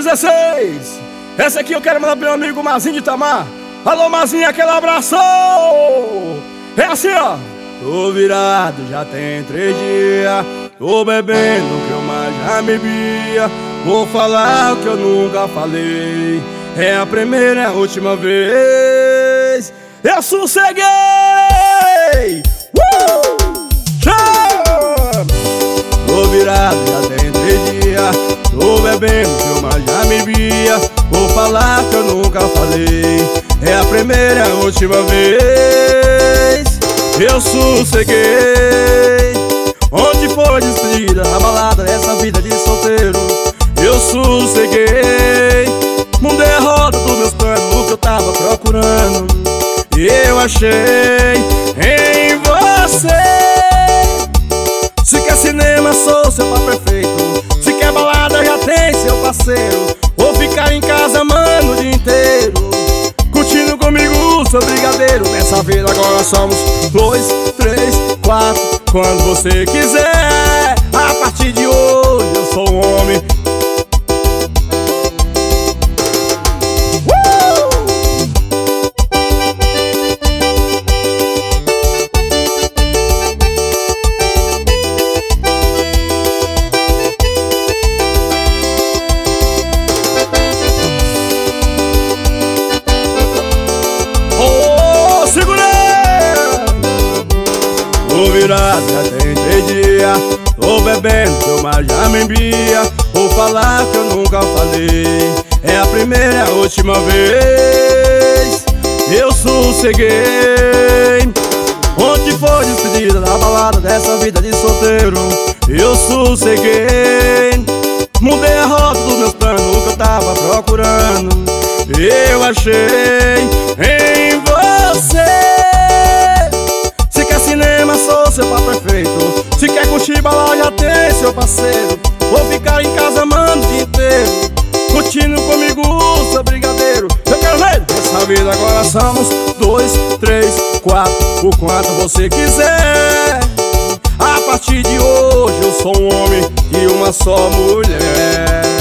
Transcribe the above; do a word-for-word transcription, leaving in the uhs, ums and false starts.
dezesseis. Essa aqui eu quero mandar pro meu amigo Mazinho de Itamar. Alô, Mazinho, aquele abraço! É assim, ó. Tô virado, já tem três dias. Tô bebendo que eu mais já bebia. Vou falar o que eu nunca falei. É a primeira e a última vez. Eu sosseguei! Uh! Chama! Tô virado, já tem três dias. Tô bebendo que eu mais já bebia. Vou falar que eu nunca falei. É a primeira e a última vez. Eu sosseguei. Onde foi despedida, a balada dessa vida de solteiro. Eu sosseguei. Mudei a roda dos meus planos, o que eu tava procurando. E eu achei em você. Se quer cinema, sou seu par perfeito. Se quer balada, já tem seu parceiro. Vou ficar em casa, mano, o dia inteiro, curtindo comigo o seu brigadeiro. Nessa vida agora somos dois, três, quatro, quando você quiser. A partir de hoje eu sou um homem. Tô virado, já tem três dias. Tô bebendo que eu mais já bebia. Vou falar que eu nunca falei. É a primeira e a última vez. Eu sosseguei. Ontem foi despedida da balada dessa vida de solteiro. Eu sosseguei. Mudei a rota dos meus planos, o que eu tava procurando. Eu achei em você. Sou seu par perfeito. Se quer curtir balada, já tem seu parceiro. Vou ficar em casa, mano, o dia inteiro, curtindo comigo o seu brigadeiro. Eu quero ver nessa vida agora somos dois, três, quatro, o quanto você quiser. A partir de hoje eu sou um homem e uma só mulher.